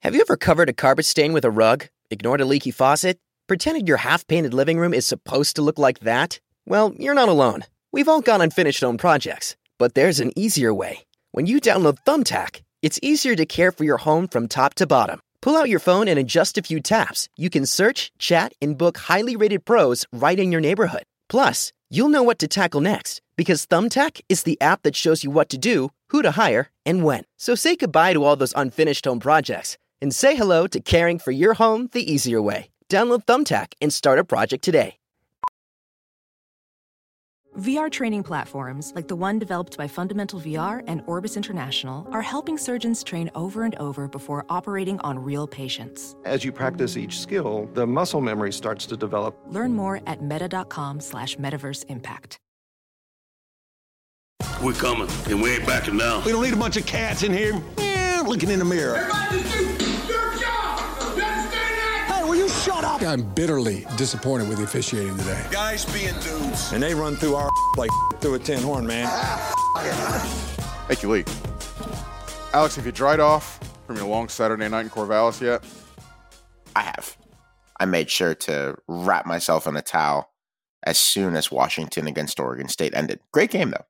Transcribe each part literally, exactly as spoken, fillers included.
Have you ever covered a carpet stain with a rug, ignored a leaky faucet, pretended your half-painted living room is supposed to look like that? Well, you're not alone. We've all got unfinished home projects, but there's an easier way. When you download Thumbtack, it's easier to care for your home from top to bottom. Pull out your phone and in just a few taps, you can search, chat, and book highly rated pros right in your neighborhood. Plus, you'll know what to tackle next, because Thumbtack is the app that shows you what to do, who to hire, and when. So say goodbye to all those unfinished home projects, and say hello to caring for your home the easier way. Download Thumbtack and start a project today. V R training platforms, like the one developed by Fundamental V R and Orbis International, are helping surgeons train over and over before operating on real patients. As you practice each skill, the muscle memory starts to develop. Learn more at meta.com slash metaverse impact. We're coming, and we ain't backing down. We don't need a bunch of cats in here eh, looking in the mirror. Everybody just do your job. You understand that? Hey, will you shut up? I'm bitterly disappointed with the officiating today. Guys being dudes. And they run through our like through a tin horn, man. Thank you, Lee. Alex, have you dried off from your long Saturday night in Corvallis yet? I have. I made sure to wrap myself in a towel as soon as Washington against Oregon State ended. Great game, though.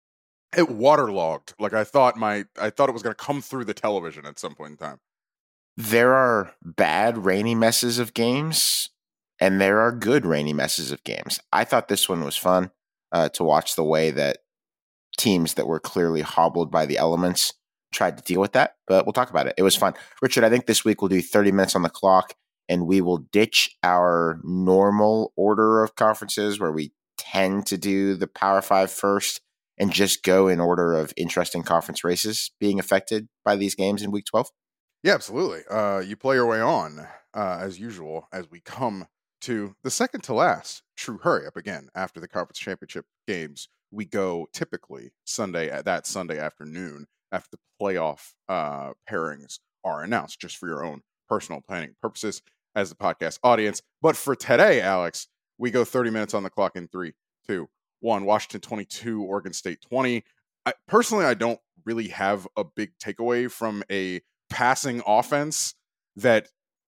It waterlogged. Like I thought my I thought it was going to come through the television at some point in time. There are bad rainy messes of games, and there are good rainy messes of games. I thought this one was fun uh, to watch the way that teams that were clearly hobbled by the elements tried to deal with that, but we'll talk about it. It was fun. Richard, I think this week we'll do thirty minutes on the clock, and we will ditch our normal order of conferences where we tend to do the Power Five first and just go in order of interesting conference races being affected by these games in week twelve. Yeah, absolutely. Uh, you play your way on, uh, as usual, as we come to the second to last true hurry up again. After the conference championship games, we go typically Sunday at that Sunday afternoon after the playoff uh, pairings are announced, just for your own personal planning purposes as the podcast audience. But for today, Alex, we go thirty minutes on the clock in three, two, one. Washington twenty-two, Oregon State twenty. I, personally, I don't really have a big takeaway from a passing offense that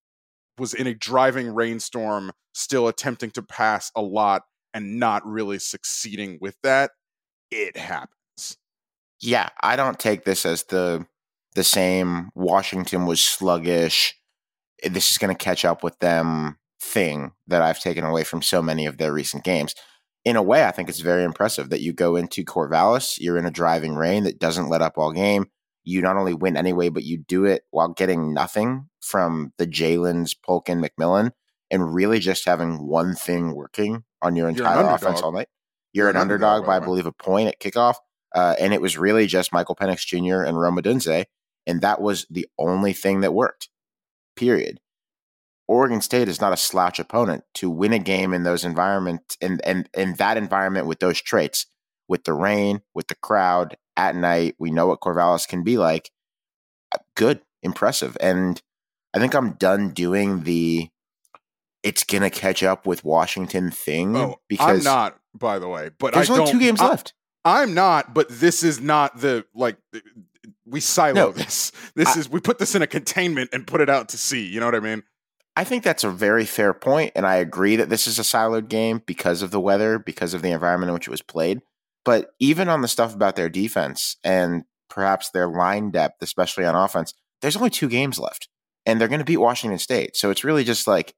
was in a driving rainstorm, still attempting to pass a lot and not really succeeding with that. It happens. Yeah, I don't take this as the the same Washington was sluggish, this is going to catch up with them thing that I've taken away from so many of their recent games. In a way, I think it's very impressive that you go into Corvallis, you're in a driving rain that doesn't let up all game. You not only win anyway, but you do it while getting nothing from the Jalen's, Polk, and McMillan, and really just having one thing working on your entire offense all night. You're, You're an, an underdog, underdog by, I believe, a point at kickoff, uh, and it was really just Michael Penix Junior and Rome Odunze, and that was the only thing that worked, period. Oregon State is not a slouch opponent. To win a game in those environments, and and in that environment with those traits, with the rain, with the crowd, at night, we know what Corvallis can be like. Good, impressive. And I think I'm done doing the it's going to catch up with Washington thing. Oh, because I'm not, by the way. But there's I only don't, two games I, left. I'm not, but this is not the, like, we silo No, this. This I, is, we put this in a containment and put it out to sea. You know what I mean? I think that's a very fair point, and I agree that this is a siloed game because of the weather, because of the environment in which it was played. But even on the stuff about their defense and perhaps their line depth, especially on offense, there's only two games left, and they're going to beat Washington State. So it's really just like,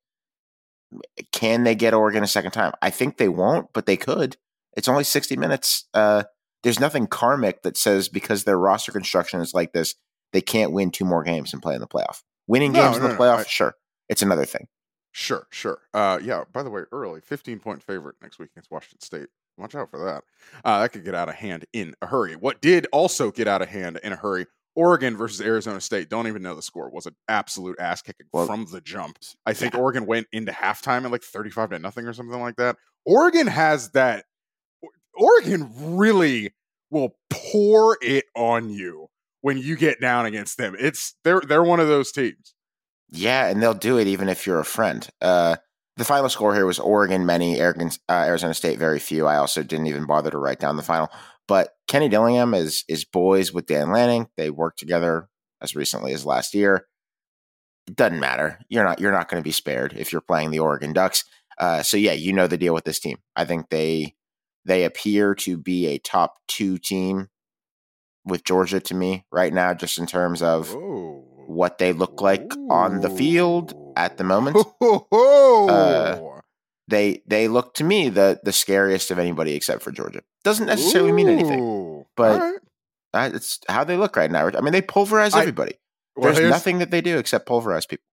can they get Oregon a second time? I think they won't, but they could. It's only sixty minutes. Uh, there's nothing karmic that says because their roster construction is like this, they can't win two more games and play in the playoff. Winning No, games no, in the no, playoff, I- sure. It's another thing. Sure, sure. Uh, yeah, by the way, early, fifteen-point favorite next week against Washington State. Watch out for that. Uh, that could get out of hand in a hurry. What did also get out of hand in a hurry, Oregon versus Arizona State, don't even know the score, was an absolute ass kicking Well, from the jump. I think yeah. Oregon went into halftime at like thirty-five to nothing or something like that. Oregon has that. Oregon really will pour it on you when you get down against them. It's they're they're one of those teams. Yeah, and they'll do it even if you're a friend. Uh, the final score here was Oregon many, Oregon, uh, Arizona State very few. I also didn't even bother to write down the final. But Kenny Dillingham is is boys with Dan Lanning. They worked together as recently as last year. it doesn't matter. You're not you're not going to be spared if you're playing the Oregon Ducks. Uh, so yeah, you know the deal with this team. I think they they appear to be a top two team with Georgia to me right now, just in terms of Whoa. what they look like Whoa. on the field at the moment. Uh, they they look to me the the scariest of anybody except for Georgia. Doesn't necessarily Ooh. mean anything, but right. uh, it's how they look right now. I mean, they pulverize everybody. I, well, There's nothing that they do except pulverize people.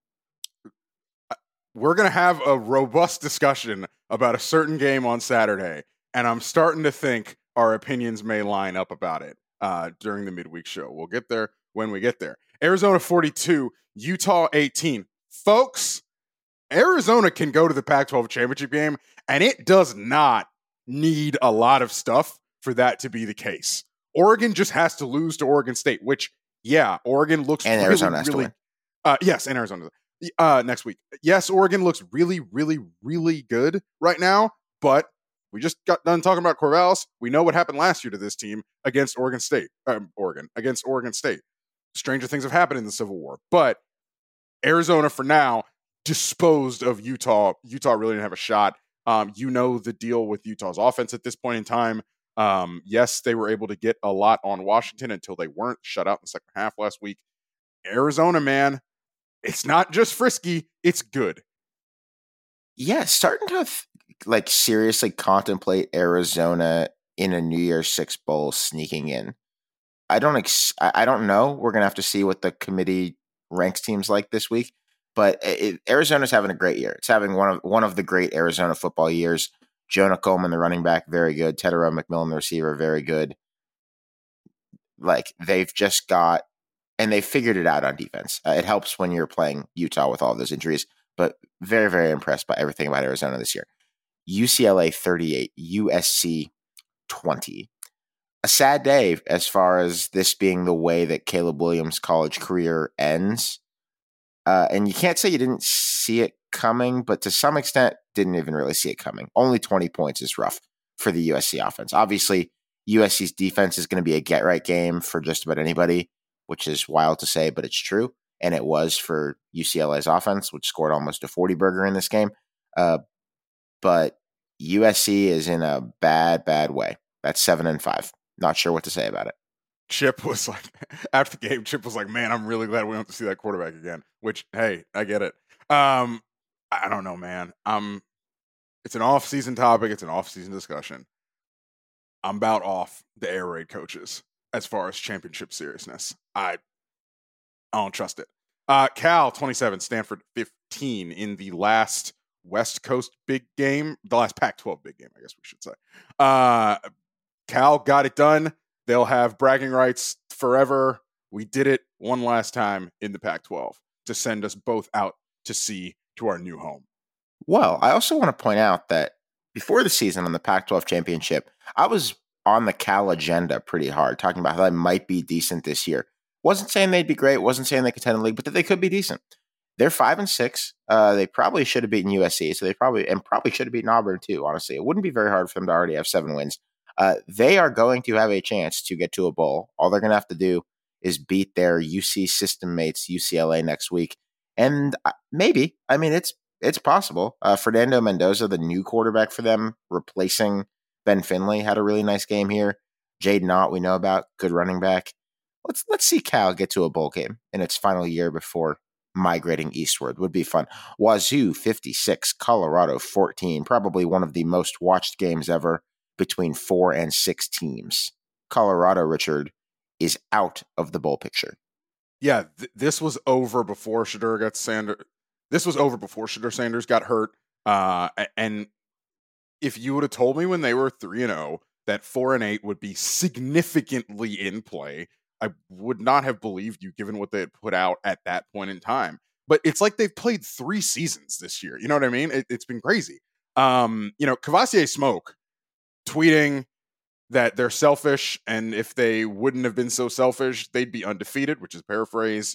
We're going to have a robust discussion about a certain game on Saturday, and I'm starting to think our opinions may line up about it uh, during the midweek show. We'll get there when we get there. Arizona forty-two, Utah eighteen. Folks, Arizona can go to the Pac twelve championship game, and it does not need a lot of stuff for that to be the case. Oregon just has to lose to Oregon State, which, yeah, Oregon looks and really, Arizona has really, to win. Uh, yes, and Arizona uh, next week. Yes, Oregon looks really, really, really good right now, but we just got done talking about Corvallis. We know what happened last year to this team against Oregon State, um, Oregon, against Oregon State. Stranger things have happened in the Civil War, but Arizona for now disposed of Utah. Utah really didn't have a shot. Um, you know the deal with Utah's offense at this point in time. Um, yes, they were able to get a lot on Washington until they weren't shut out in the second half last week. Arizona, man, it's not just frisky, it's good. Yeah, starting to like seriously contemplate Arizona in a New Year's Six bowl sneaking in. I don't ex- I don't know. We're going to have to see what the committee ranks teams like this week. But it, Arizona's having a great year. It's having one of one of the great Arizona football years. Jonah Coleman, the running back, very good. Tedero McMillan, the receiver, very good. Like, they've just got, and they've figured it out on defense. Uh, it helps when you're playing Utah with all those injuries, but very, very impressed by everything about Arizona this year. U C L A thirty-eight, U S C twenty. A sad day as far as this being the way that Caleb Williams' college career ends. Uh, and you can't say you didn't see it coming, but to some extent, didn't even really see it coming. Only twenty points is rough for the U S C offense. Obviously, U S C's defense is going to be a get-right game for just about anybody, which is wild to say, but it's true. And it was for U C L A's offense, which scored almost a forty-burger in this game. Uh, but U S C is in a bad, bad way. That's seven and five. Not sure what to say about it. Chip was like, after the game, Chip was like, man, I'm really glad we don't have to see that quarterback again, which, hey, I get it. Um, I don't know, man. Um, it's an off-season topic. It's an off-season discussion. I'm about off the air raid coaches as far as championship seriousness. I, I don't trust it. Uh, Cal, twenty-seven, Stanford, fifteen in the last West Coast big game, the last Pac twelve big game, I guess we should say. Uh, Cal got it done. They'll have bragging rights forever. We did it one last time in the Pac twelve to send us both out to sea to our new home. Well, I also want to point out that before the season on the Pac twelve championship, I was on the Cal agenda pretty hard, talking about how they might be decent this year. Wasn't saying they'd be great, wasn't saying they could contend the league, but that they could be decent. They're five and six. Uh, they probably should have beaten U S C, so they probably and probably should have beaten Auburn too. Honestly, it wouldn't be very hard for them to already have seven wins. Uh, they are going to have a chance to get to a bowl. All they're going to have to do is beat their U C system mates, U C L A, next week. And uh, maybe, I mean, it's it's possible. Uh, Fernando Mendoza, the new quarterback for them, replacing Ben Finley, had a really nice game here. Jaden Ott, we know about, good running back. Let's let's see Cal get to a bowl game in its final year before migrating eastward. Would be fun. Wazoo, fifty-six, Colorado, fourteen. Probably one of the most watched games ever between four and six teams. Colorado, Richard, is out of the bowl picture. Yeah, th- this was over before Shedeur got Sanders. This was over before Shedeur Sanders got hurt. Uh, and if you would have told me when they were three and zero that four and eight would be significantly in play, I would not have believed you, given what they had put out at that point in time. But it's like they've played three seasons this year. You know what I mean? It, it's been crazy. Um, you know, Kavasier Smoke tweeting that they're selfish, and if they wouldn't have been so selfish, they'd be undefeated, which is paraphrase.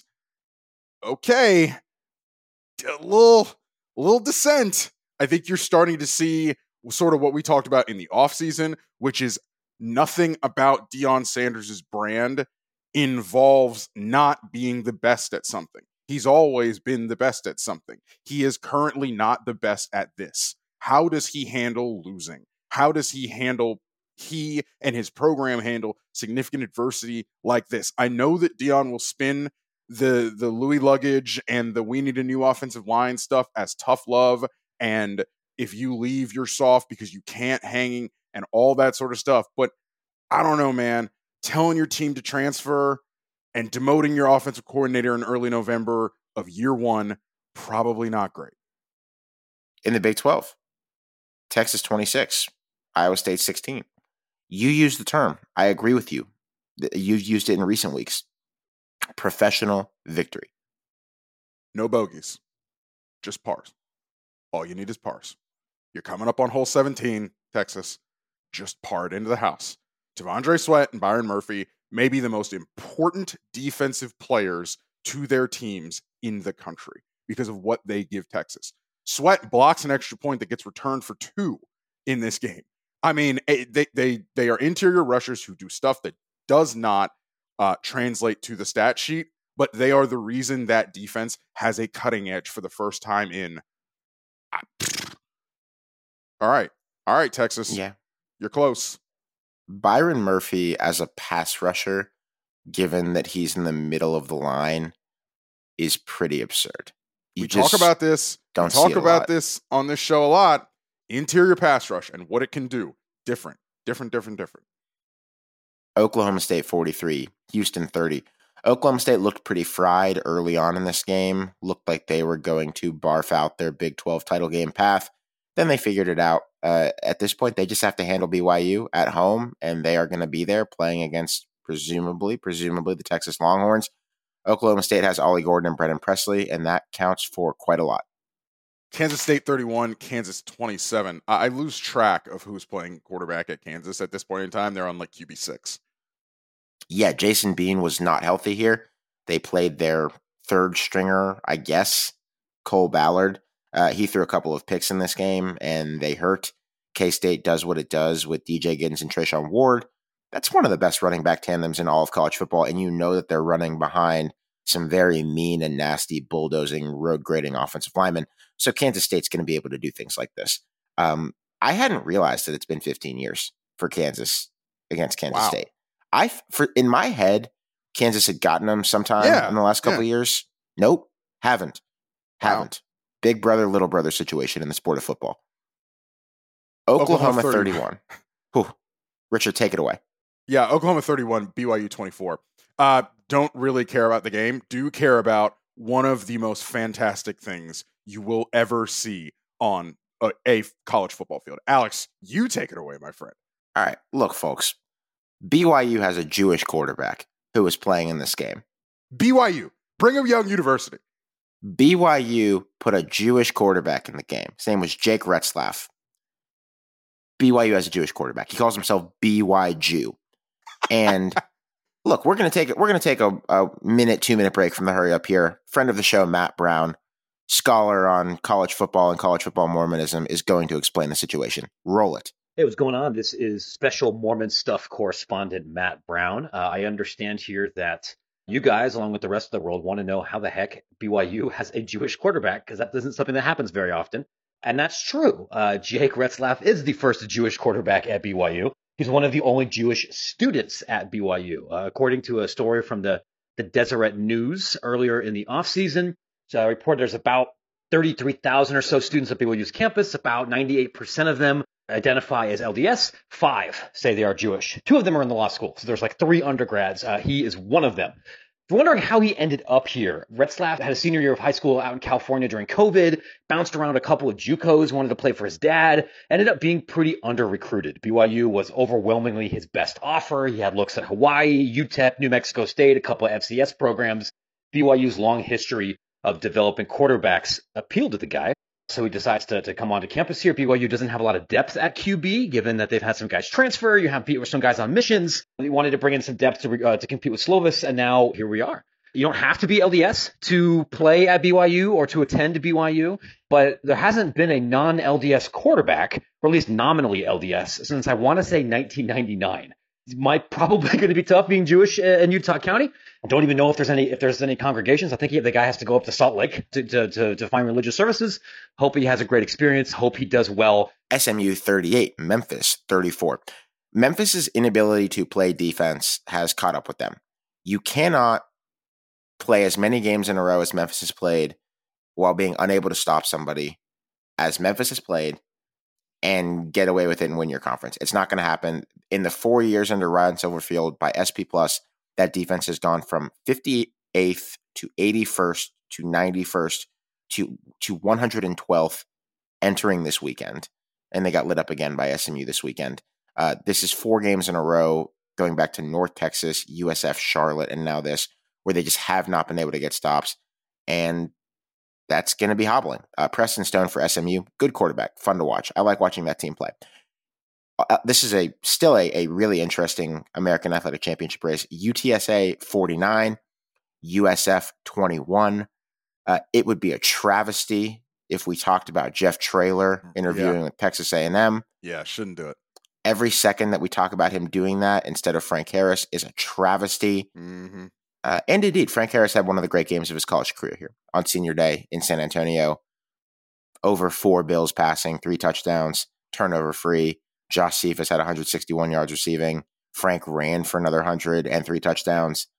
Okay, a little, a little dissent. I think you're starting to see sort of what we talked about in the offseason, which is nothing about Deion Sanders' brand involves not being the best at something. He's always been the best at something. He is currently not the best at this. How does he handle losing? How does he handle, he and his program handle significant adversity like this? I know that Deion will spin the the Louis luggage and the we need a new offensive line stuff as tough love, and if you leave, you're soft because you can't hang and all that sort of stuff. But I don't know, man. Telling your team to transfer and demoting your offensive coordinator in early November of year one, probably not great. In the Big twelve, Texas twenty-six, Iowa State sixteen. You use the term. I agree with you. You've used it in recent weeks. Professional victory. No bogeys. Just pars. All you need is pars. You're coming up on hole seventeen, Texas. Just par it into the house. T'Vondre Sweat and Byron Murphy may be the most important defensive players to their teams in the country because of what they give Texas. Sweat blocks an extra point that gets returned for two in this game. I mean, they they they are interior rushers who do stuff that does not uh, translate to the stat sheet, but they are the reason that defense has a cutting edge for the first time in. All right. All right, Texas. Yeah. You're close. Byron Murphy as a pass rusher, given that he's in the middle of the line, is pretty absurd. You we talk about this. Don't we talk see about lot. this on this show a lot. Interior pass rush and what it can do. Different, different, different, different. Oklahoma State forty-three, Houston thirty. Oklahoma State looked pretty fried early on in this game. Looked like they were going to barf out their Big twelve title game path. Then they figured it out. Uh, at this point, they just have to handle B Y U at home, and they are going to be there playing against presumably, presumably the Texas Longhorns. Oklahoma State has Ollie Gordon and Brennan Presley, and that counts for quite a lot. Kansas State thirty-one, Kansas twenty-seven. I, I lose track of who's playing quarterback at Kansas at this point in time. They're on like Q B six. Yeah, Jason Bean was not healthy here. They played their third stringer, I guess, Cole Ballard. Uh, he threw a couple of picks in this game, and they hurt. K-State does what it does with D J Giddens and Treshaun Ward. That's one of the best running back tandems in all of college football, and you know that they're running behind some very mean and nasty bulldozing, road grading offensive linemen. So Kansas State's going to be able to do things like this. Um, I hadn't realized that it's been fifteen years for Kansas against Kansas Wow. State. I, for in my head, Kansas had gotten them sometime Yeah, in the last couple yeah. of years. Nope, haven't. Wow. Haven't. Big brother, little brother situation in the sport of football. Oklahoma, Oklahoma thirty. thirty-one. Whew. Richard, take it away. Yeah, Oklahoma thirty-one, B Y U twenty-four. Uh, don't really care about the game. Do care about one of the most fantastic things you will ever see on a, a college football field. Alex, you take it away, my friend. All right, look, folks. B Y U has a Jewish quarterback who is playing in this game. B Y U, Brigham Young University. B Y U put a Jewish quarterback in the game. His name was Jake Retzlaff. B Y U has a Jewish quarterback. He calls himself B Y Jew. And look, we're gonna take it. We're gonna take a, a minute, two minute break from the hurry up here. Friend of the show, Matt Brown, scholar on college football and college football Mormonism, is going to explain the situation. Roll it. Hey, what's going on? This is special Mormon stuff correspondent Matt Brown. Uh, I understand here that you guys, along with the rest of the world, want to know how the heck B Y U has a Jewish quarterback, because that isn't something that happens very often. And that's true. Uh, Jake Retzlaff is the first Jewish quarterback at B Y U. He's one of the only Jewish students at B Y U. Uh, according to a story from the, the Deseret News earlier in the offseason, so I reported there's about thirty-three thousand or so students at B Y U's campus. About ninety-eight percent of them identify as L D S. Five say they are Jewish. Two of them are in the law school. So there's like three undergrads. Uh, he is one of them. If you're wondering how he ended up here, Retzlaff had a senior year of high school out in California during COVID, bounced around a couple of JUCOs, wanted to play for his dad, ended up being pretty under-recruited. B Y U was overwhelmingly his best offer. He had looks at Hawaii, U T E P, New Mexico State, a couple of F C S programs. B Y U's long history of developing quarterbacks appealed to the guy. So he decides to, to come onto campus here. B Y U doesn't have a lot of depth at Q B, given that they've had some guys transfer. You have some guys on missions. He wanted to bring in some depth to uh, to compete with Slovis, and now here we are. You don't have to be L D S to play at B Y U or to attend B Y U, but there hasn't been a non-L D S quarterback, or at least nominally L D S, since I want to say nineteen ninety-nine. It might probably going to be tough being Jewish in Utah County. Don't even know if there's any if there's any congregations. I think he, the guy has to go up to Salt Lake to, to to to find religious services. Hope he has a great experience. Hope he does well. S M U thirty-eight, Memphis thirty-four. Memphis's inability to play defense has caught up with them. You cannot play as many games in a row as Memphis has played while being unable to stop somebody as Memphis has played and get away with it and win your conference. It's not going to happen. In the four years under Ryan Silverfield by S P Plus, that defense has gone from fifty-eighth to eighty-first to ninety-first to, to one hundred twelfth entering this weekend. And they got lit up again by S M U this weekend. Uh, this is four games in a row going back to North Texas, U S F, Charlotte, and now this, where they just have not been able to get stops. And that's going to be hobbling. Uh, Preston Stone for S M U, good quarterback, fun to watch. I like watching that team play. Uh, this is a still a, a really interesting American Athletic Championship race. U T S A forty-nine, U S F twenty-one. Uh, it would be a travesty if we talked about Jeff Traylor interviewing yeah. with Texas A and M. Yeah, shouldn't do it. Every second that we talk about him doing that instead of Frank Harris is a travesty. Mm-hmm. Uh, and indeed, Frank Harris had one of the great games of his college career here on senior day in San Antonio. Over four Bills passing, three touchdowns, turnover free. Josh Cephas had one hundred sixty-one yards receiving. Frank ran for another one hundred and three touchdowns.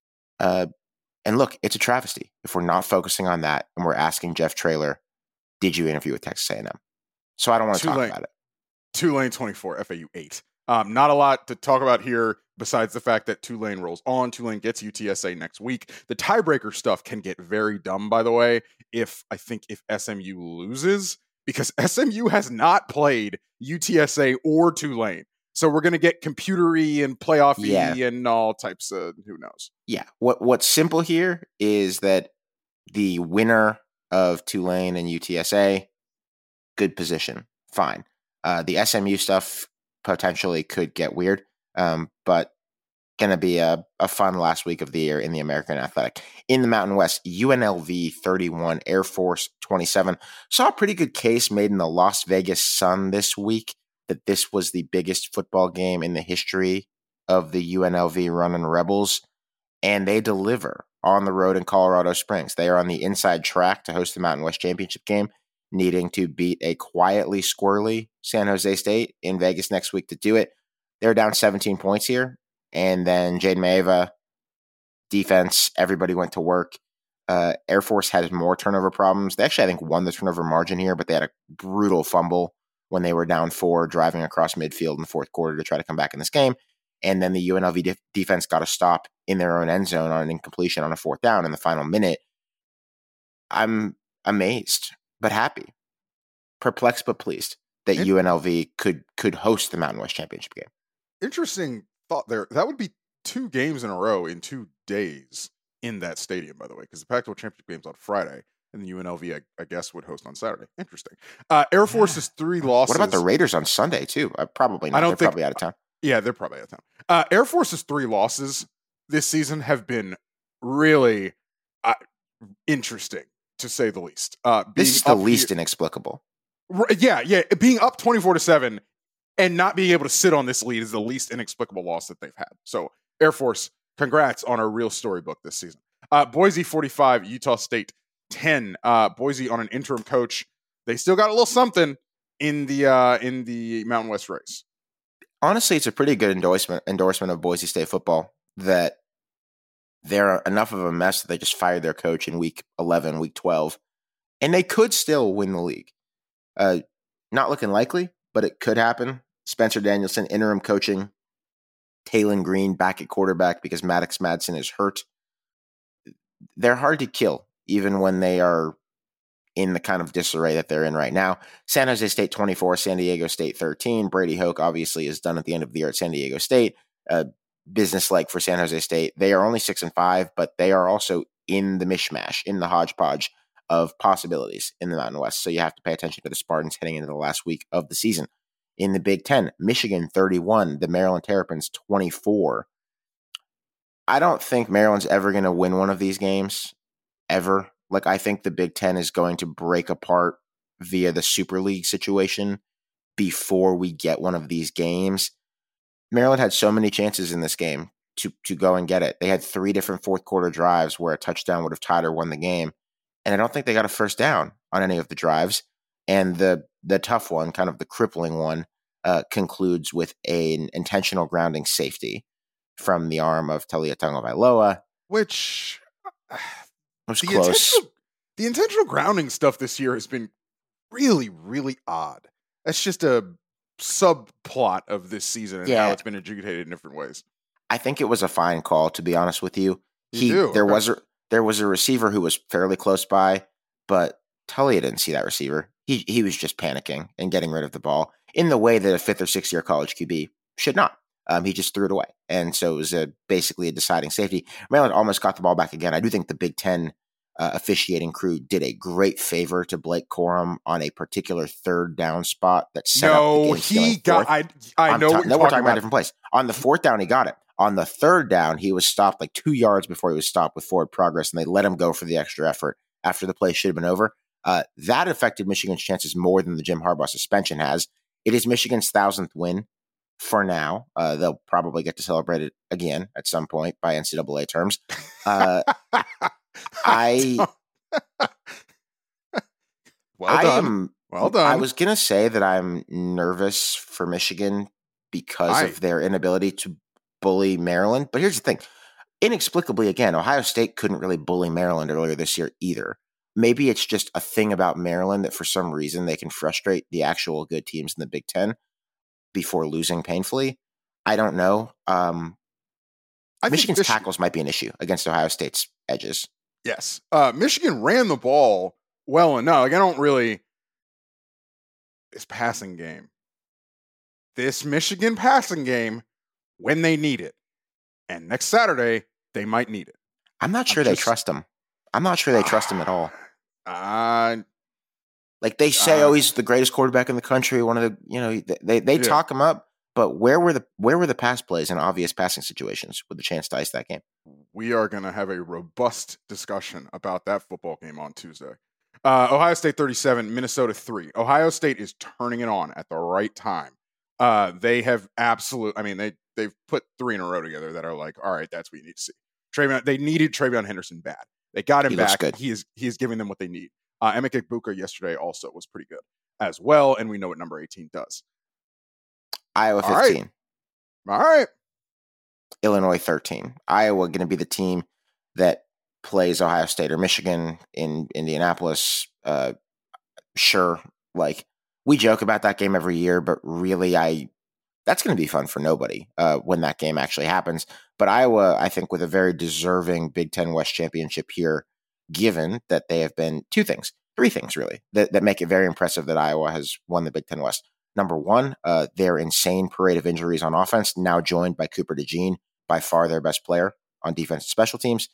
Uh, and look, it's a travesty if we're not focusing on that and we're asking Jeff Traylor, did you interview with Texas A and M? So I don't want to talk about it. Tulane twenty-four, F A U eight. Um, not a lot to talk about here besides the fact that Tulane rolls on. Tulane gets U T S A next week. The tiebreaker stuff can get very dumb, by the way, if I think if S M U loses, because S M U has not played U T S A or Tulane. So we're going to get computery and playoff-y yeah. and all types of who knows. Yeah. What What's simple here is that the winner of Tulane and U T S A, good position, fine. Uh, the S M U stuff potentially could get weird, um, but going to be a, a fun last week of the year in the American Athletic. In the Mountain West, U N L V thirty-one, Air Force twenty-seven. Saw a pretty good case made in the Las Vegas Sun this week that this was the biggest football game in the history of the U N L V Runnin' Rebels, and they deliver on the road in Colorado Springs. They are on the inside track to host the Mountain West Championship game, needing to beat a quietly squirrely San Jose State in Vegas next week to do it. They're down seventeen points here. And then Jaden Maeva, defense, everybody went to work. Uh, Air Force had more turnover problems. They actually, I think, won the turnover margin here, but they had a brutal fumble when they were down four, driving across midfield in the fourth quarter to try to come back in this game. And then the U N L V def- defense got a stop in their own end zone on an incompletion on a fourth down in the final minute. I'm amazed, but happy. Perplexed, but pleased that it, U N L V could could host the Mountain West Championship game. Interesting thought there. That would be two games in a row in two days in that stadium, by the way, because the Pac twelve Championship game's on Friday, and the U N L V, I, I guess, would host on Saturday. Interesting. Uh, Air Force's three losses. What about the Raiders on Sunday, too? Uh, probably not. I don't They're think, probably out of town. Yeah, they're probably out of town. Uh, Air Force's three losses this season have been really uh, interesting, to say the least. Uh, this is the least here, inexplicable. Yeah, yeah. Being up twenty-four to seven and not being able to sit on this lead is the least inexplicable loss that they've had. So, Air Force, congrats on a real storybook this season. Uh, Boise forty-five, Utah State ten. Uh, Boise on an interim coach. They still got a little something in the uh, in the Mountain West race. Honestly, it's a pretty good endorsement endorsement of Boise State football that they're enough of a mess that they just fired their coach in week eleven, week twelve, and they could still win the league. Uh, not looking likely, but it could happen. Spencer Danielson, interim coaching. Taylon Green back at quarterback because Maddox Madsen is hurt. They're hard to kill, even when they are in the kind of disarray that they're in right now. San Jose State twenty-four, San Diego State thirteen. Brady Hoke obviously is done at the end of the year at San Diego State. Uh, business-like for San Jose State. They are only six and five, but they are also in the mishmash, in the hodgepodge of possibilities in the Mountain West. So you have to pay attention to the Spartans heading into the last week of the season. In the Big Ten, Michigan thirty-one, the Maryland Terrapins twenty-four. I don't think Maryland's ever going to win one of these games, ever. Like, I think the Big Ten is going to break apart via the Super League situation before we get one of these games. Maryland had so many chances in this game to to go and get it. They had three different fourth quarter drives where a touchdown would have tied or won the game. And I don't think they got a first down on any of the drives. And the the tough one, kind of the crippling one, uh, concludes with a, an intentional grounding safety from the arm of Taulia Tagovailoa. Which was the close. Intentional, the intentional grounding stuff this year has been really, really odd. That's just a subplot of this season and Yeah. how it's been adjudicated in different ways. I think it was a fine call, to be honest with you. You He do? there Okay. was a there was a receiver who was fairly close by, but Taulia didn't see that receiver. He he was just panicking and getting rid of the ball in the way that a fifth or sixth year college Q B should not. Um, he just threw it away, and so it was a, basically a deciding safety. Maryland almost got the ball back again. I do think the Big Ten uh, officiating crew did a great favor to Blake Corum on a particular third down spot that set up the No, game he stealing got. fourth. I I I'm know ta- what you're no, we're talking talking about a about. different place. On the fourth down, he got it. On the third down, he was stopped like two yards before he was stopped with forward progress, and they let him go for the extra effort after the play should have been over. Uh, that affected Michigan's chances more than the Jim Harbaugh suspension has. It is Michigan's thousandth win for now. Uh, they'll probably get to celebrate it again at some point by N C double A terms. Uh, I, well I done. am. Well done. I was gonna say that I'm nervous for Michigan because I- of their inability to bully Maryland. But here's the thing. Inexplicably, again, Ohio State couldn't really bully Maryland earlier this year either. Maybe it's just a thing about Maryland that for some reason they can frustrate the actual good teams in the Big Ten before losing painfully. I don't know. Um, I think Michigan's Mich- tackles might be an issue against Ohio State's edges. Yes. Uh, Michigan ran the ball well enough. Like, I don't really. This passing game. This Michigan passing game when they need it. And next Saturday, they might need it. I'm not I'm sure they just- trust him. I'm not sure they trust him at all. Uh, Like they say, Uh, oh, he's the greatest quarterback in the country. One of the, you know, they they, they Yeah. talk him up. But where were the where were the pass plays in obvious passing situations with the chance to ice that game? we are going to have a robust discussion about that football game on Tuesday. Uh, Ohio State thirty-seven, Minnesota three. Ohio State is turning it on at the right time. Uh, they have absolute. I mean, they they've put three in a row together that are like, all right, that's what you need to see. Travion, they needed Travion Henderson bad. They got him He looks back. good. He is he is giving them what they need. Uh, Emeka Egbuka yesterday also was pretty good as well, and we know what number eighteen does. Iowa All right. fifteen, All right, Illinois thirteen. Iowa going to be the team that plays Ohio State or Michigan in Indianapolis. Uh, sure, like we joke about that game every year, but really, I that's going to be fun for nobody uh, when that game actually happens. But Iowa, I think, with a very deserving Big Ten West championship here, given that they have been two things, three things really, that, that make it very impressive that Iowa has won the Big Ten West. Number one, uh, their insane parade of injuries on offense, now joined by Cooper DeJean, by far their best player on defense and special teams.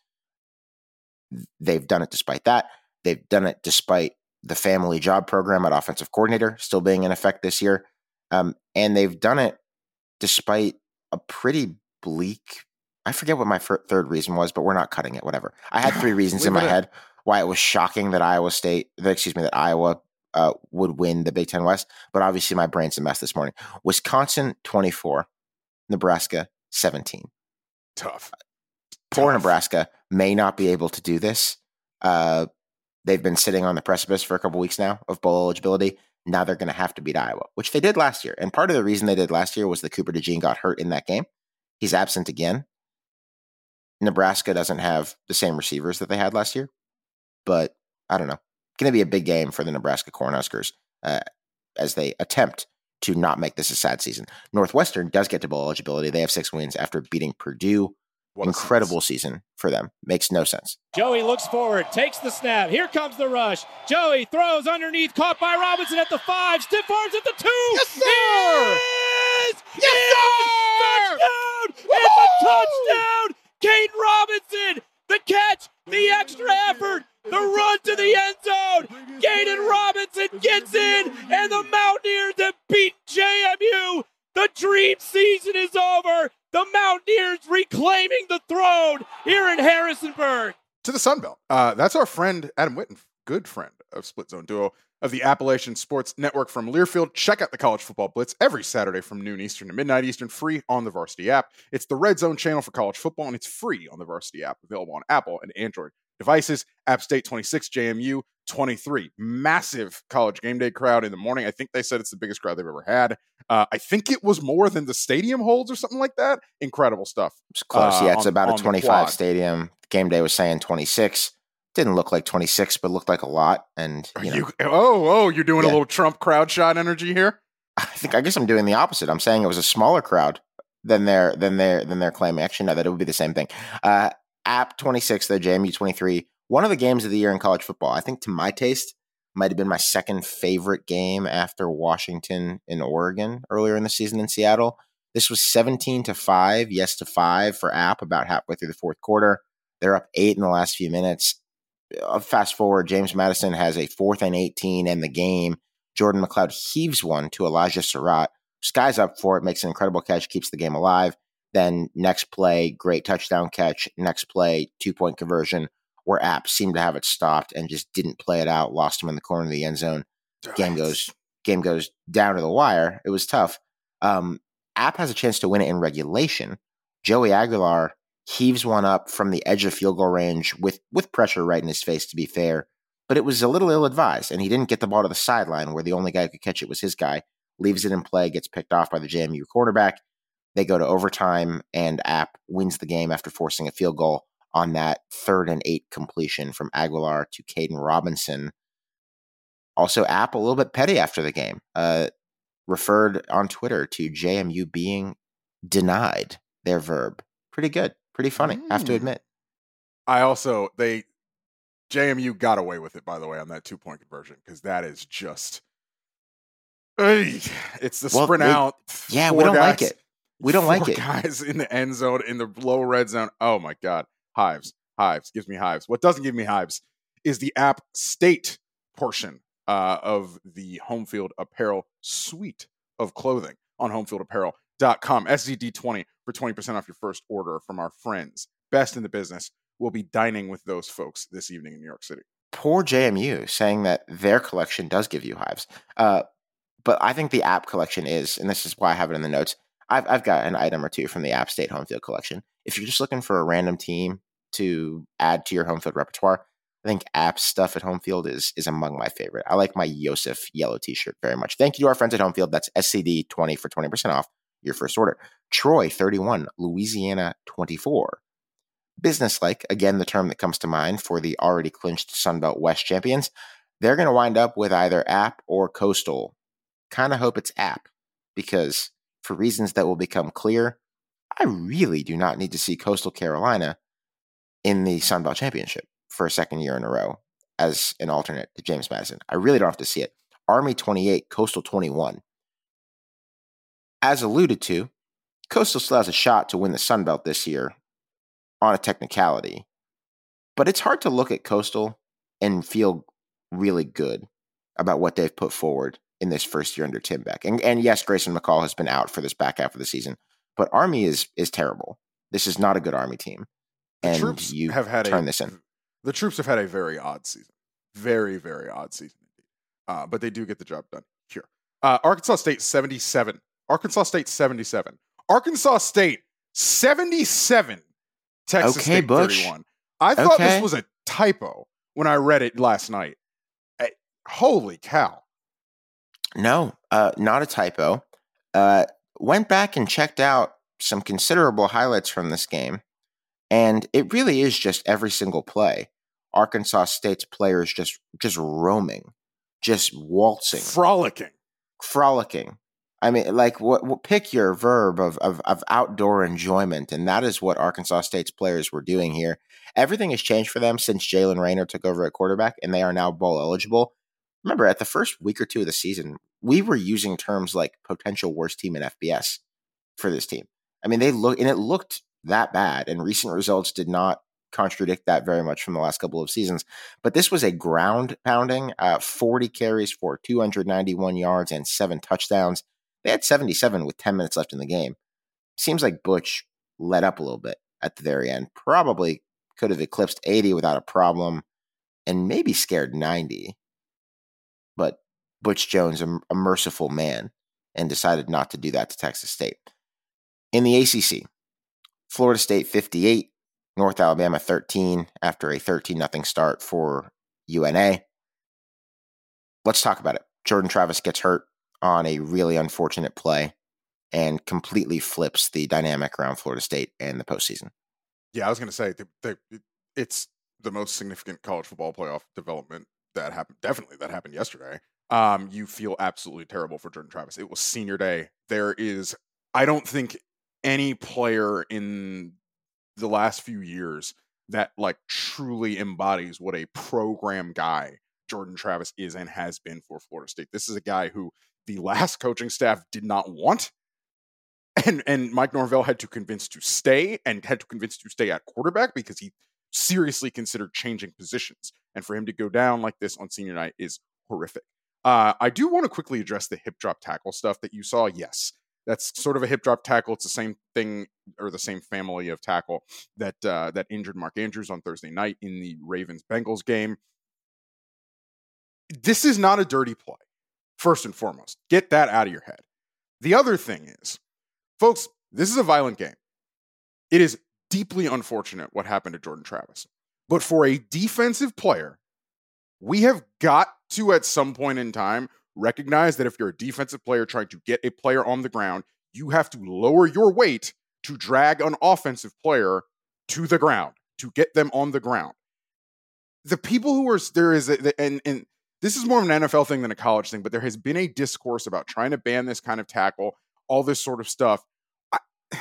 They've done it despite that. They've done it despite the family job program at offensive coordinator still being in effect this year. Um, and they've done it despite a pretty bleak, I forget what my fir- third reason was, but we're not cutting it, whatever. I had three reasons in my Leave it at- head why it was shocking that Iowa State, that, excuse me, that Iowa uh, would win the Big Ten West. But obviously my brain's a mess this morning. Wisconsin twenty-four, Nebraska seventeen. tough. Poor Tough. Nebraska may not be able to do this. Uh, they've been sitting on the precipice for a couple weeks now of bowl eligibility. Now they're going to have to beat Iowa, which they did last year. And part of the reason they did last year was that Cooper DeJean got hurt in that game. He's absent again. Nebraska doesn't have the same receivers that they had last year. But I don't know. Going to be a big game for the Nebraska Cornhuskers uh, as they attempt to not make this a sad season. Northwestern does get to bowl eligibility. They have six wins after beating Purdue. What a Incredible sense. season for them. Makes no sense. Joey looks forward, takes the snap. Here comes the rush. Joey throws underneath, caught by Robinson at the five. Stiff arms at the two. Yes, sir! Yes, Yes, sir! Touchdown! It's a touchdown! Caden Robinson, the catch, the extra effort, the run to the end zone. Caden Robinson gets in, and the Mountaineers have beaten J M U. The dream season is over. The Mountaineers reclaiming the throne here in Harrisonburg. To the Sun Belt. Uh, that's our friend Adam Witten, good friend of Split Zone Duo. of the Appalachian Sports Network from Learfield. Check out the College Football Blitz every Saturday from noon Eastern to midnight Eastern, free on the Varsity app. It's the Red Zone channel for college football, and it's free on the Varsity app, available on Apple and Android devices. App State twenty-six, J M U twenty-three. Massive college game day crowd in the morning. I think they said it's the biggest crowd they've ever had. Uh, I think it was more than the stadium holds or something like that. Incredible stuff. It's close. Uh, yeah, it's on, about on a twenty-five stadium. Game day was saying twenty-six. Didn't look like twenty-six, but looked like a lot. And you know, you, oh, oh, you're doing yeah. a little Trump crowd shot energy here. I think I guess I'm doing the opposite. I'm saying it was a smaller crowd than they're than they're than they're claiming. Actually, no, that it would be the same thing. Uh, App twenty-six, the J M U twenty-three. One of the games of the year in college football. I think, to my taste, might have been my second favorite game after Washington and Oregon earlier in the season in Seattle. This was seventeen to five, yes to five for App about halfway through the fourth quarter. They're up eight in the last few minutes. Fast forward, James Madison has a fourth and eighteen in the game. Jordan McLeod heaves one to Elijah Surratt. Sky's up for it, makes an incredible catch, keeps the game alive. Then next play, great touchdown catch. Next play, two-point conversion, where App seemed to have it stopped and just didn't play it out, lost him in the corner of the end zone. Game goes game goes down to the wire. It was tough. Um, App has a chance to win it in regulation. Joey Aguilar heaves one up from the edge of field goal range with, with pressure right in his face, to be fair. But it was a little ill-advised, and he didn't get the ball to the sideline where the only guy who could catch it was his guy. Leaves it in play, gets picked off by the J M U quarterback. They go to overtime, and App wins the game after forcing a field goal on that third and eight completion from Aguilar to Caden Robinson. Also, App a little bit petty after the game. Uh, referred on Twitter to J M U being denied their verb. Pretty good. Pretty funny, mm. have to admit. I also, they, J M U got away with it, by the way, on that two-point conversion, because that is just, hey, it's the well, sprint they, out. Yeah, we don't guys, like it. We don't like it. Guys in the end zone, in the low red zone. Oh, my God. Hives. Hives. Gives me hives. What doesn't give me hives is the App State portion uh, of the Home Field Apparel suite of clothing on homefield apparel dot com. S Z D twenty for twenty percent off your first order from our friends. Best in the business. We'll be dining with those folks this evening in New York City. Poor J M U saying that their collection does give you hives. Uh, but I think the App collection is, and this is why I have it in the notes, I've, I've got an item or two from the App State Home Field collection. If you're just looking for a random team to add to your home field repertoire, I think App stuff at home field is is among my favorite. I like my Yosef yellow t-shirt very much. Thank you to our friends at Home Field. That's S C D twenty for twenty percent off your first order. Troy thirty-one, Louisiana twenty-four. Businesslike, again, the term that comes to mind for the already clinched Sunbelt West champions. They're going to wind up with either App or Coastal. Kind of hope it's App, because for reasons that will become clear, I really do not need to see Coastal Carolina in the Sunbelt Championship for a second year in a row as an alternate to James Madison. I really don't have to see it. Army twenty-eight, Coastal twenty-one. As alluded to, Coastal still has a shot to win the Sunbelt this year on a technicality, but it's hard to look at Coastal and feel really good about what they've put forward in this first year under Tim Beck. And, and yes, Grayson McCall has been out for this back half of the season, but Army is is terrible. This is not a good Army team. And the troops you have had turn a, this in. The troops have had a very odd season. Very, very odd season. Uh, but they do get the job done here. Uh, Arkansas State seventy-seven. Arkansas State seventy-seven. Arkansas State seventy-seven. Texas okay, State Butch. thirty-one. I thought okay. this was a typo when I read it last night. I, holy cow. No, uh, not a typo. Uh, went back and checked out some considerable highlights from this game, and it really is just every single play. Arkansas State's players just just roaming, just waltzing. Frolicking. Frolicking. I mean, like, what, what, pick your verb of, of of outdoor enjoyment, and that is what Arkansas State's players were doing here. Everything has changed for them since Jalen Raynor took over at quarterback, and they are now bowl eligible. Remember, at the first week or two of the season, we were using terms like potential worst team in F B S for this team. I mean, they look, and it looked that bad, and recent results did not contradict that very much from the last couple of seasons. But this was a ground pounding, uh, forty carries for two hundred ninety-one yards and seven touchdowns. They had seventy-seven with ten minutes left in the game. Seems like Butch let up a little bit at the very end. Probably could have eclipsed eighty without a problem, and maybe scared ninety. but Butch Jones, a, a merciful man, and decided not to do that to Texas State. In the A C C, Florida State fifty-eight, North Alabama thirteen after a thirteen nothing start for U N A. Let's talk about it. Jordan Travis gets hurt on a really unfortunate play and completely flips the dynamic around Florida State and the postseason. Yeah, I was going to say, the, the, it's the most significant college football playoff development that happened. Definitely that happened yesterday. Um, you feel absolutely terrible for Jordan Travis. It was senior day. There is, I don't think any player in the last few years that like truly embodies what a program guy Jordan Travis is and has been for Florida State. This is a guy who the last coaching staff did not want. And and Mike Norvell had to convince to stay and had to convince to stay at quarterback because he seriously considered changing positions. And for him to go down like this on senior night is horrific. Uh, I do want to quickly address the hip drop tackle stuff that you saw. Yes, that's sort of a hip drop tackle. It's the same thing or the same family of tackle that uh, that injured Mark Andrews on Thursday night in the Ravens-Bengals game. This is not a dirty play, first and foremost. Get that out of your head. The other thing is, folks, this is a violent game. It is deeply unfortunate what happened to Jordan Travis. But for a defensive player, we have got to, at some point in time, recognize that if you're a defensive player trying to get a player on the ground, you have to lower your weight to drag an offensive player to the ground, to get them on the ground. The people who are, there is, a, and, and this is more of an N F L thing than a college thing, but there has been a discourse about trying to ban this kind of tackle, all this sort of stuff. I,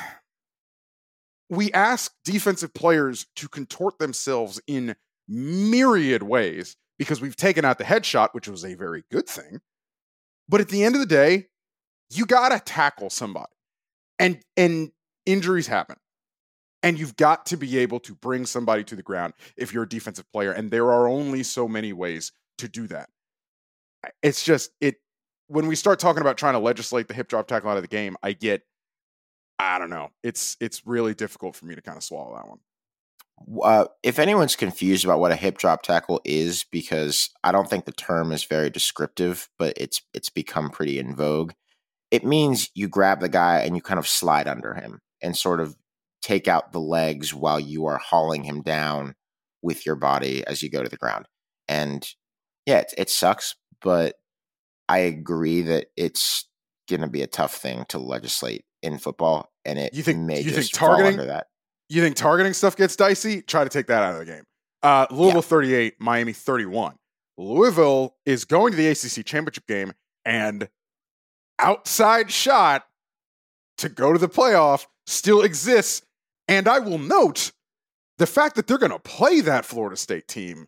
we ask defensive players to contort themselves in myriad ways because we've taken out the headshot, which was a very good thing. But at the end of the day, you got to tackle somebody. And, and injuries happen. And you've got to be able to bring somebody to the ground if you're a defensive player. And there are only so many ways to do that. It's just, it. when we start talking about trying to legislate the hip drop tackle out of the game, I get, I don't know. It's it's really difficult for me to kind of swallow that one. Uh, if anyone's confused about what a hip drop tackle is, because I don't think the term is very descriptive, but it's it's become pretty in vogue. It means you grab the guy and you kind of slide under him and sort of take out the legs while you are hauling him down with your body as you go to the ground. And yeah, it, it sucks, but I agree that it's going to be a tough thing to legislate in football, and it you think, may you just think targeting, fall under that. You think targeting stuff gets dicey? Try to take that out of the game. Uh, Louisville yeah. thirty-eight, Miami thirty-one. Louisville is going to the A C C championship game, and outside shot to go to the playoff still exists. And I will note the fact that they're going to play that Florida State team.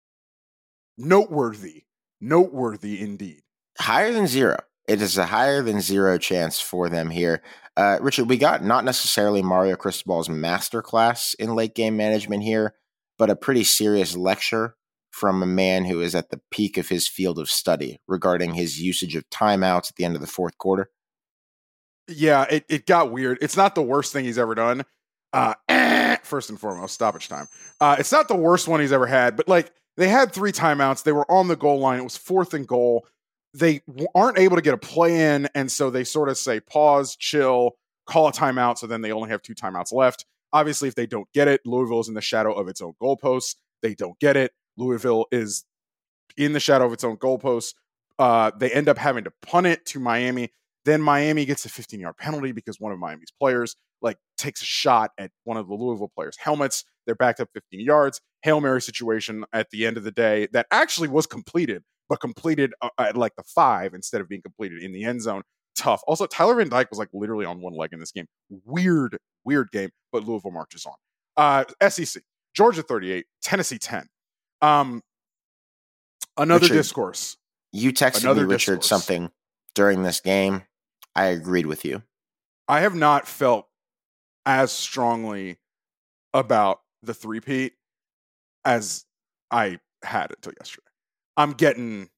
Noteworthy. Noteworthy indeed. Higher than zero. It is a higher than zero chance for them here. Uh, Richard, we got not necessarily Mario Cristobal's masterclass in late game management here, but a pretty serious lecture from a man who is at the peak of his field of study regarding his usage of timeouts at the end of the fourth quarter. Yeah, it, it got weird. It's not the worst thing he's ever done. Uh, first and foremost, stoppage time. Uh, it's not the worst one he's ever had, but like they had three timeouts. They were on the goal line. It was fourth and goal. They aren't able to get a play in, and so they sort of say, pause, chill, call a timeout, so then they only have two timeouts left. Obviously, if they don't get it, Louisville is in the shadow of its own goalposts. They don't get it. Louisville is in the shadow of its own goalposts. Uh, they end up having to punt it to Miami. Then Miami gets a fifteen-yard penalty because one of Miami's players like takes a shot at one of the Louisville players' helmets. They're backed up fifteen yards. Hail Mary situation at the end of the day that actually was completed, but completed at like the five instead of being completed in the end zone. Tough. Also, Tyler Van Dyke was like literally on one leg in this game. Weird, weird game, but Louisville marches on. Uh, S E C, Georgia thirty-eight, Tennessee ten. Um, another Richard, discourse. You texted another me, Richard, discourse. something during this game. I agreed with you. I have not felt as strongly about the three-peat as I had until yesterday. I'm getting,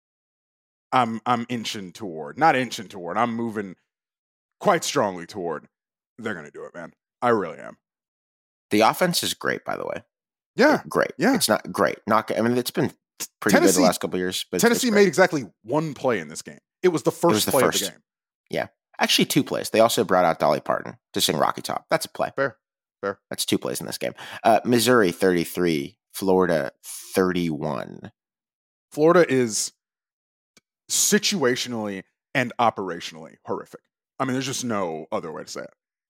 I'm I'm inching toward, not inching toward, I'm moving quite strongly toward, they're going to do it, man. I really am. The offense is great, by the way. Yeah. Great. Yeah. It's not great. Not, I mean, it's been pretty Tennessee, good the last couple of years. But Tennessee made exactly one play in this game. It was the first was the play first. of the game. Yeah. Actually, two plays. They also brought out Dolly Parton to sing Rocky Top. That's a play. Fair. Fair. That's two plays in this game. Uh, Missouri thirty-three, Florida thirty-one. Florida is situationally and operationally horrific. I mean, there's just no other way to say it.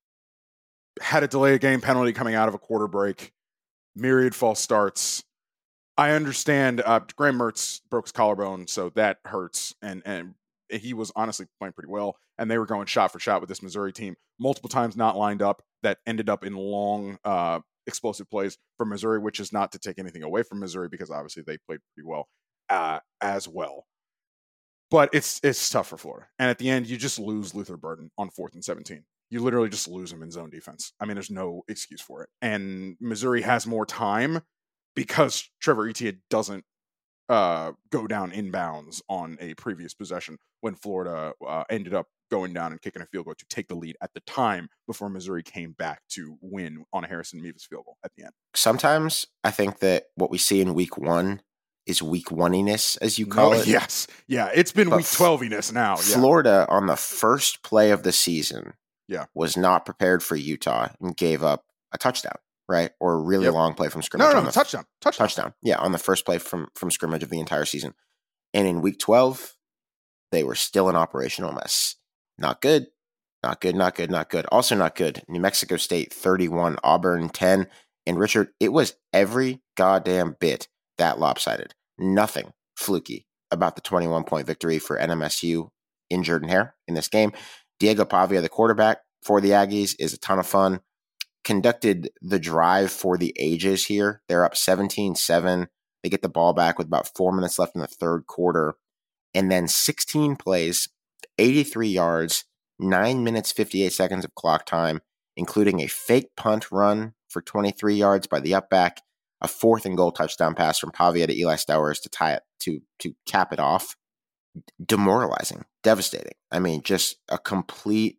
Had a delay of game penalty coming out of a quarter break, myriad false starts. I understand uh, Graham Mertz broke his collarbone, so that hurts, and and he was honestly playing pretty well, and they were going shot for shot with this Missouri team, multiple times not lined up, that ended up in long, uh, explosive plays for Missouri, which is not to take anything away from Missouri, because obviously they played pretty well uh, as well. But it's it's tough for Florida. And at the end, you just lose Luther Burden on fourth and seventeen. You literally just lose him in zone defense. I mean, there's no excuse for it. And Missouri has more time because Trevor Etienne doesn't uh, go down inbounds on a previous possession when Florida uh, ended up going down and kicking a field goal to take the lead at the time before Missouri came back to win on a Harrison Mevis field goal at the end. Sometimes I think that what we see in week one is week one-iness, as you call no, it. Yes. Yeah, it's been But week twelve-iness now. Yeah. Florida, on the first play of the season, yeah. was not prepared for Utah and gave up a touchdown, right? Or a really Yep. long play from scrimmage. No, no, on no, the, touchdown. Touchdown. Touchdown. Yeah, on the first play from, from scrimmage of the entire season. And in week twelve, they were still an operational mess. Not good. Not good, not good, not good. Also not good. New Mexico State thirty-one, Auburn ten. And Richard, it was every goddamn bit that lopsided. Nothing fluky about the twenty-one point victory for N M S U in Jordan Hare in this game. Diego Pavia, the quarterback for the Aggies, is a ton of fun. Conducted the drive for the ages here. They're up seventeen seven. They get the ball back with about four minutes left in the third quarter. And then sixteen plays, eighty-three yards, nine minutes, fifty-eight seconds of clock time, including a fake punt run for twenty-three yards by the upback, a fourth and goal touchdown pass from Pavia to Eli Stowers to tie it, to, to cap it off. Demoralizing, devastating. I mean, just a complete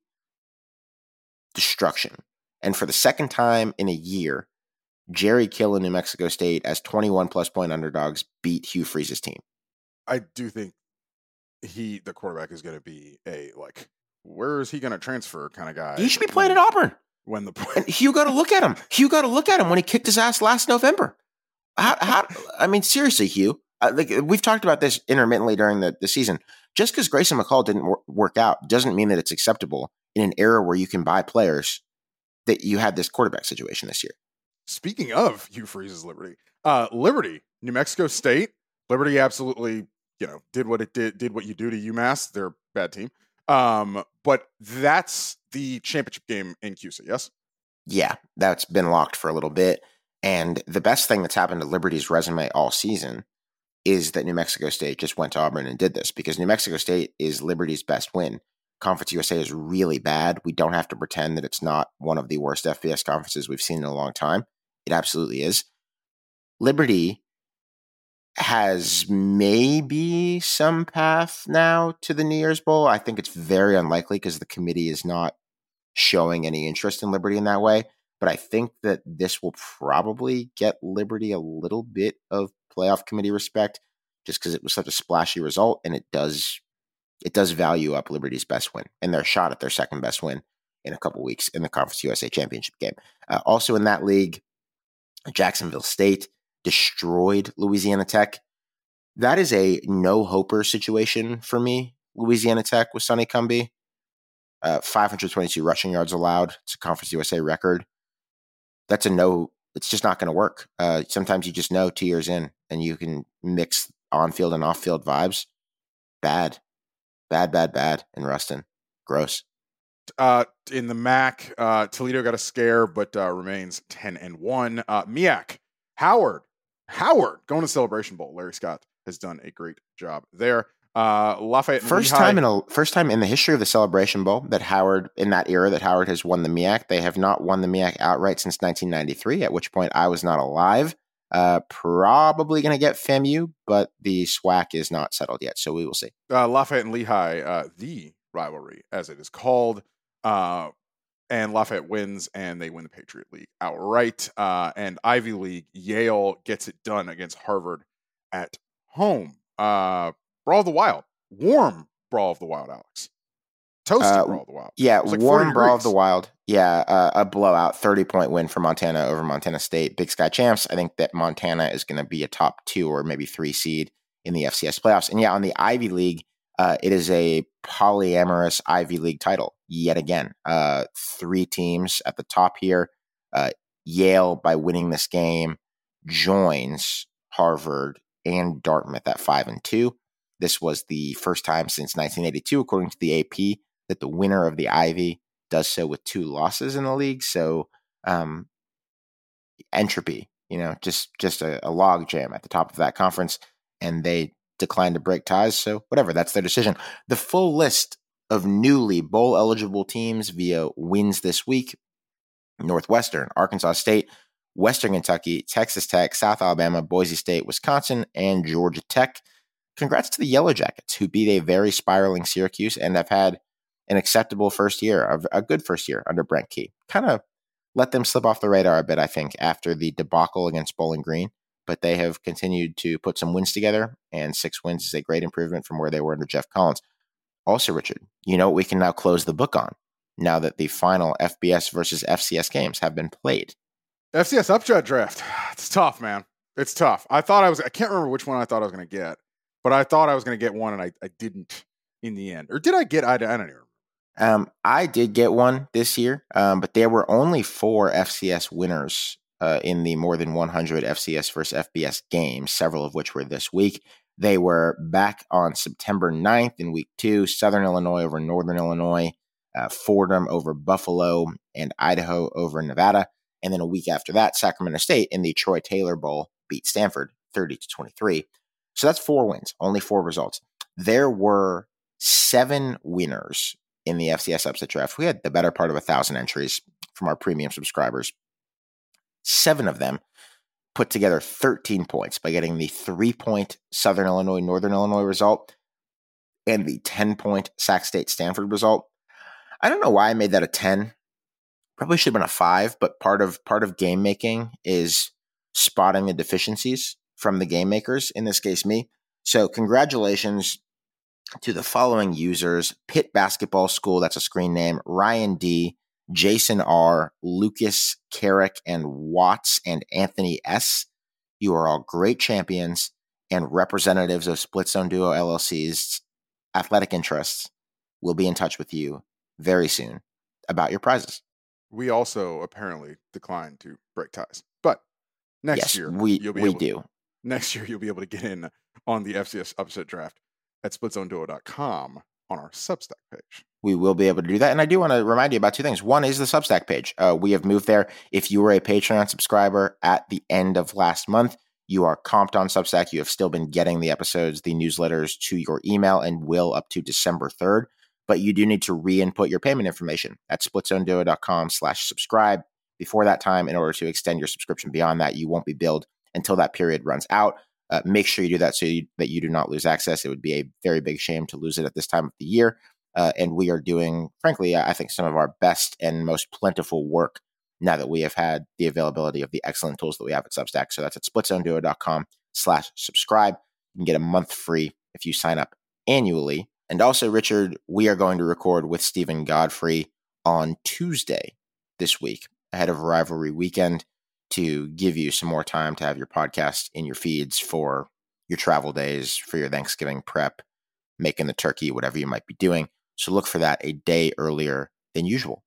destruction. And for the second time in a year, Jerry Kill and New Mexico State, as twenty-one plus point underdogs, beat Hugh Freeze's team. I do think he, the quarterback, is going to be a, like, where is he going to transfer kind of guy. He should be playing at Auburn. When the and Hugh got to look at him. Hugh got to look at him when he kicked his ass last November. How? how I mean, seriously, Hugh. Uh, like, we've talked about this intermittently during the, the season. Just because Grayson McCall didn't wor- work out doesn't mean that it's acceptable in an era where you can buy players that you had this quarterback situation this year. Speaking of Hugh Freeze's Liberty, uh, Liberty, New Mexico State, Liberty absolutely, you know, did what it did, did what you do to UMass. They're a bad team. Um, but that's the championship game in C U S A, yes? Yeah, that's been locked for a little bit. And the best thing that's happened to Liberty's resume all season is that New Mexico State just went to Auburn and did this, because New Mexico State is Liberty's best win. Conference U S A is really bad. We don't have to pretend that it's not one of the worst F B S conferences we've seen in a long time. It absolutely is. Liberty has maybe some path now to the New Year's Bowl. I think it's very unlikely because the committee is not showing any interest in Liberty in that way. But I think that this will probably get Liberty a little bit of playoff committee respect, just because it was such a splashy result, and it does it does value up Liberty's best win and their shot at their second best win in a couple weeks in the Conference U S A Championship game. Uh, also in that league, Jacksonville State destroyed Louisiana Tech. That is a no-hoper situation for me, Louisiana Tech with Sonny Cumbie. Uh, five hundred twenty-two rushing yards allowed. It's a Conference U S A record. That's a no. It's just not going to work. Uh, sometimes you just know two years in and you can mix on-field and off-field vibes. Bad. Bad, bad, bad in Ruston. Gross. Uh, in the M A C, uh, Toledo got a scare, but uh, remains ten and one. Uh, M I A C, Howard, Howard going to Celebration Bowl. Larry Scott has done a great job there. Uh, Lafayette and First Lehigh. time in a first time in the history of the Celebration Bowl that Howard, in that era, that Howard has won the M I A C. They have not won the M I A C outright since nineteen ninety-three, at which point I was not alive. Uh, probably going to get FAMU, but the SWAC is not settled yet, so we will see. Uh, Lafayette and Lehigh, uh, the rivalry, as it is called. Uh, and Lafayette wins, and they win the Patriot League outright. Uh, and Ivy League, Yale gets it done against Harvard at home. Uh, Brawl of the Wild. Warm Brawl of the Wild, Alex. Toasty Uh, Brawl of the Wild. Yeah, like warm Brawl of degrees. the Wild. Yeah, uh, a blowout, thirty-point win for Montana over Montana State. Big Sky champs. I think that Montana is going to be a top two or maybe three seed in the F C S playoffs. And yeah, on the Ivy League, uh, it is a polyamorous Ivy League title yet again. Uh, three teams at the top here. Uh, Yale, by winning this game, joins Harvard and Dartmouth at five and two. This was the first time since nineteen eighty-two, according to the A P, that the winner of the Ivy does so with two losses in the league. So um, entropy, you know, just just a, a log jam at the top of that conference, and they declined to break ties. So whatever, that's their decision. The full list of newly bowl eligible teams via wins this week: Northwestern, Arkansas State, Western Kentucky, Texas Tech, South Alabama, Boise State, Wisconsin, and Georgia Tech. Congrats to the Yellow Jackets, who beat a very spiraling Syracuse and have had an acceptable first year, a, a good first year under Brent Key. Kind of let them slip off the radar a bit, I think, after the debacle against Bowling Green. But they have continued to put some wins together, and six wins is a great improvement from where they were under Jeff Collins. Also, Richard, you know what we can now close the book on now that the final F B S versus F C S games have been played? F C S upset draft. It's tough, man. It's tough. I thought I was, I can't remember which one I thought I was going to get, but I thought I was going to get one, and I, I didn't in the end. Or did I get, I, I don't even remember. Um, I did get one this year, um, but there were only four F C S winners uh, in the more than one hundred F C S versus F B S games, several of which were this week. They were back on September ninth in week two, Southern Illinois over Northern Illinois, uh, Fordham over Buffalo, and Idaho over Nevada. And then a week after that, Sacramento State in the Troy Taylor Bowl beat Stanford thirty to twenty-three. So that's four wins, only four results. There were seven winners in the F C S upset draft. We had the better part of a thousand entries from our premium subscribers. Seven of them put together thirteen points by getting the three-point Southern Illinois, Northern Illinois result and the ten-point Sac State Stanford result. I don't know why I made that a ten. Probably should have been a five, but part of part of game making is spotting the deficiencies from the game makers, in this case me. So congratulations to the following users: Pitt Basketball School, that's a screen name, Ryan D, Jason R, Lucas Carrick, and Watts, and Anthony S. You are all great champions and representatives of Split Zone Duo L L C's athletic interests. We'll be in touch with you very soon about your prizes. We also apparently declined to break ties, but next yes, year we you'll be we able, do. Next year you'll be able to get in on the F C S upset draft at split zone duo dot com on our Substack page. We will be able to do that. And I do want to remind you about two things. One is the Substack page. Uh, we have moved there. If you were a Patreon subscriber at the end of last month, you are comped on Substack. You have still been getting the episodes, the newsletters to your email, and will up to December third. But you do need to re-input your payment information at split zone duo dot com slash subscribe before that time in order to extend your subscription beyond that. You won't be billed until that period runs out. Uh, make sure you do that so you, that you do not lose access. It would be a very big shame to lose it at this time of the year. Uh, and we are doing, frankly, I think some of our best and most plentiful work now that we have had the availability of the excellent tools that we have at Substack. So that's at split zone duo dot com slash subscribe. You can get a month free if you sign up annually. And also, Richard, we are going to record with Stephen Godfrey on Tuesday this week ahead of Rivalry Weekend to give you some more time to have your podcast in your feeds for your travel days, for your Thanksgiving prep, making the turkey, whatever you might be doing. So look for that a day earlier than usual.